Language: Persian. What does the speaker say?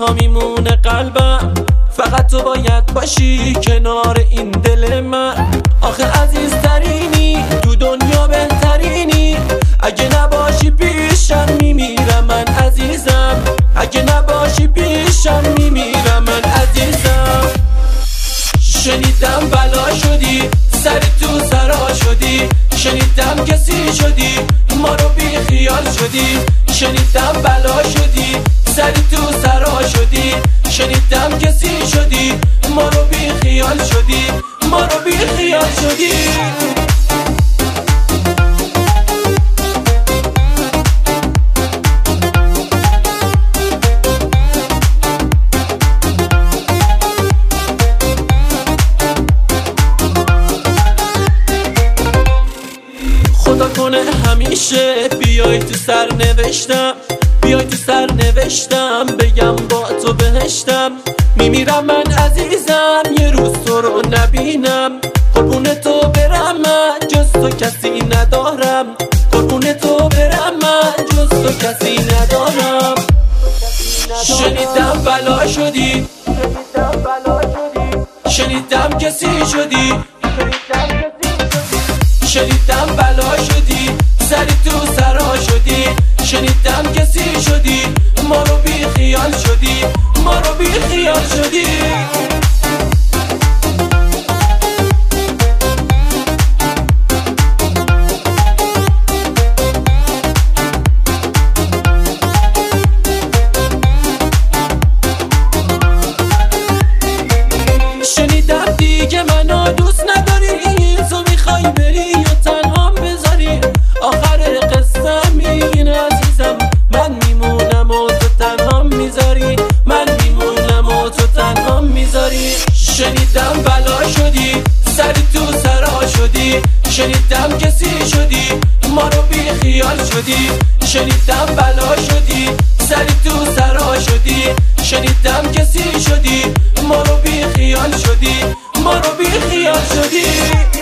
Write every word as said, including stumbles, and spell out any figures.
میمونه قلبم، فقط تو باید باشی کنار این دل من. آخه عزیزترینی تو دنیا بهترینی، اگه نباشی پیشم میمیرم من عزیزم، اگه نباشی پیشم میمیرم من عزیزم. شنیدم بلا شدی سر تو سرا شدی، شنیدم کسی شدی ما رو بی خیال شدی. شنیدم بلا شدی سر تو سرا شدی، شنیدم کسی شدی ما رو بی خیال شدی، ما رو بی خیال شدی. خدا کنه همیشه بیای تو سر نوشتم، بیای تو سر نوشتم بگم با تو بهشتم. میمیرم من عزیزم یه روز تو رو نبینم، قربون تو برم من جز تو کسی ندارم، قربون تو برم من جز تو کسی ندارم. شنیدم بلا شدی، شنیدم کسی شدی، شنیدم بلا شدی سری تو سرا شدی، شنیدم کسی شدی ما رو بی خیال شدی، ما رو بی خیال شدی. شنیدم دیگه منو دوست نداری، تو میخوای بری و تنها بذاری. آخر قصه میگین عزیزم من میمونم و تو تنها میذاری، من میمونم و تو تنها میذاری. شنیدم بلا شدی سری تو سرا شدی، شنیدم کسی شدی ما رو بی خیال شدی. شنیدم بلا شدی سری تو سرا شدی، شنیدم کسی شدی ما رو بی خیال شدی، ما رو بی خیال شدی.